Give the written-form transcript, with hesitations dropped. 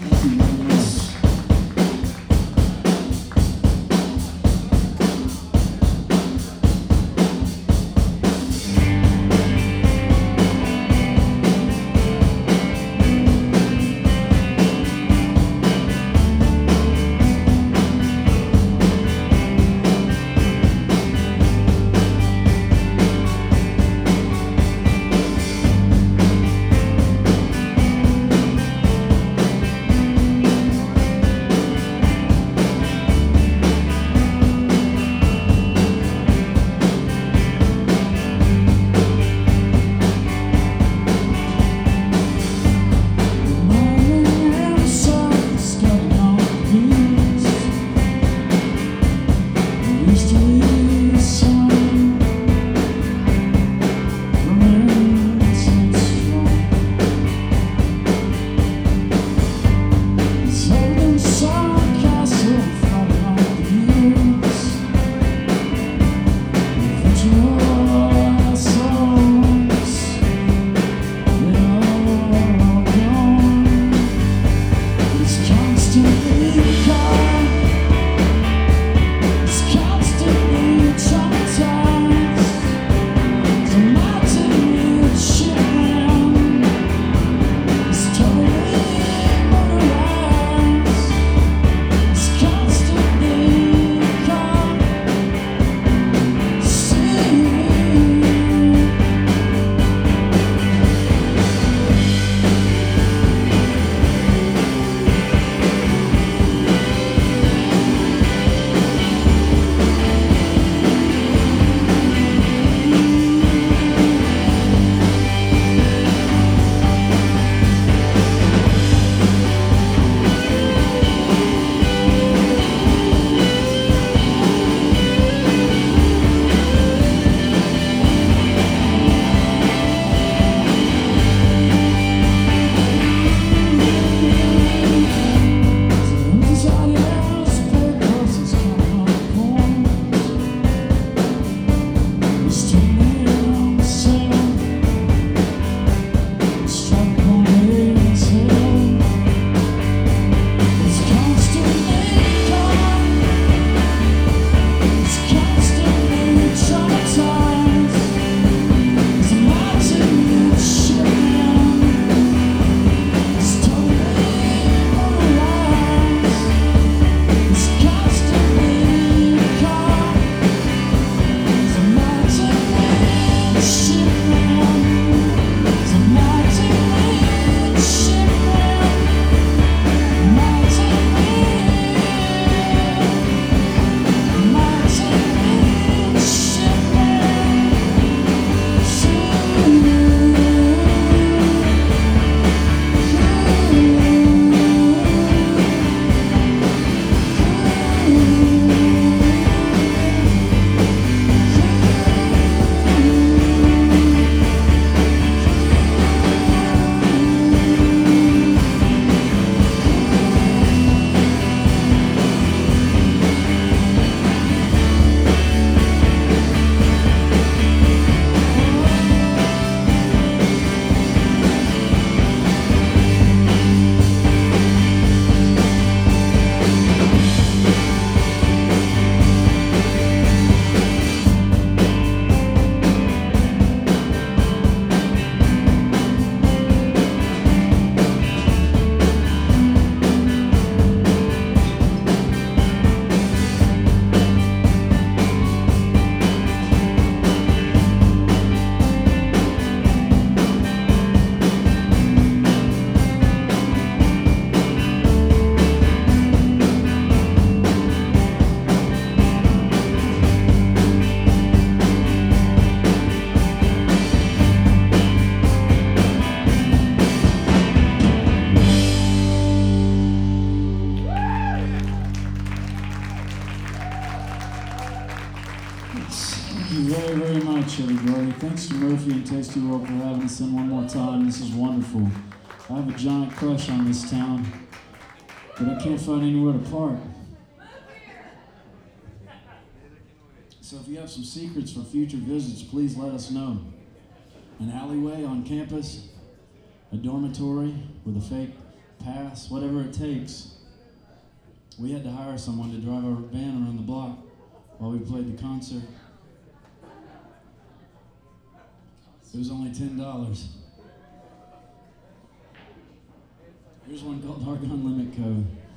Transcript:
Thank you very, very much, everybody. Thanks to Murphy and Tasty World for having us in one more time. This is wonderful. I have a giant crush on this town, but I can't find anywhere to park. So if you have some secrets for future visits, please let us know. An alleyway on campus, a dormitory with a fake pass, whatever it takes. We had to hire someone to drive our van around the block while we played the concert. It was only $10. Here's one called Argon Limit Code.